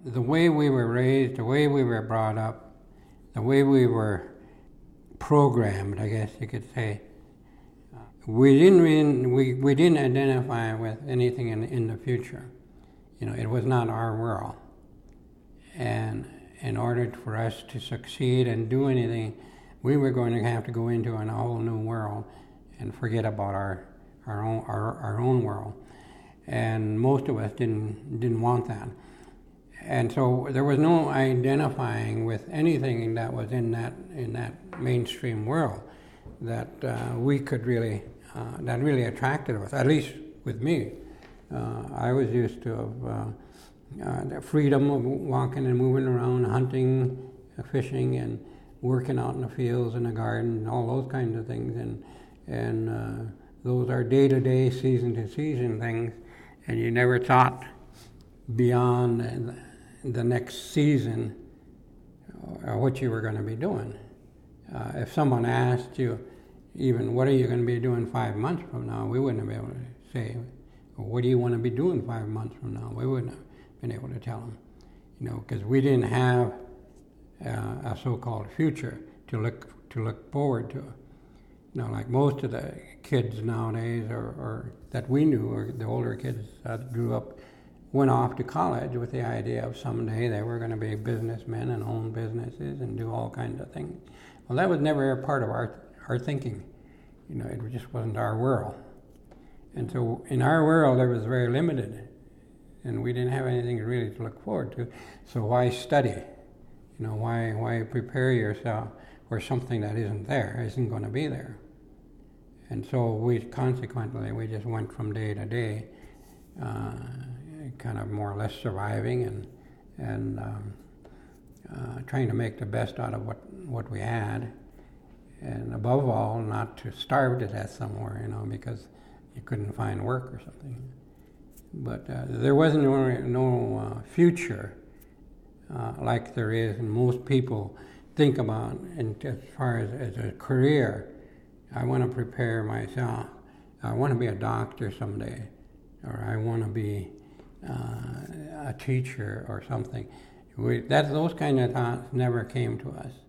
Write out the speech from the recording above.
the way we were raised, the way we were brought up, the way we were programmed, I guess you could say, we didn't identify with anything in the future. It was not our world. And in order for us to succeed and do anything, we were going to have to go into a whole new world and forget about our own world. And most of us didn't want that. And so there was no identifying with anything that was in that mainstream world that we could really that really attracted us. At least with me, I was used to the freedom of walking and moving around, hunting, fishing, and working out in the fields and the garden, all those kinds of things. And those are day-to-day, season-to-season things, and you never thought beyond the next season what you were going to be doing. If someone asked you, even, what are you going to be doing 5 months from now, we wouldn't be able to say, well, what do you want to be doing 5 months from now? We wouldn't have been able to tell them, because we didn't have a so-called future to look forward to. Like most of the kids nowadays, or that we knew, or the older kids that grew up, went off to college with the idea of someday they were going to be businessmen and own businesses and do all kinds of things. Well, that was never a part of our thinking. It just wasn't our world. And so in our world, it was very limited, and we didn't have anything really to look forward to. So why study? Why prepare yourself for something that isn't going to be there? And so we just went from day to day, kind of more or less surviving and trying to make the best out of what we had, and above all, not to starve to death somewhere, because you couldn't find work or something. But there wasn't no future like there is, and most people think about, and as far as a career, I want to prepare myself. I want to be a doctor someday, or I want to be a teacher or something. Those kind of thoughts never came to us.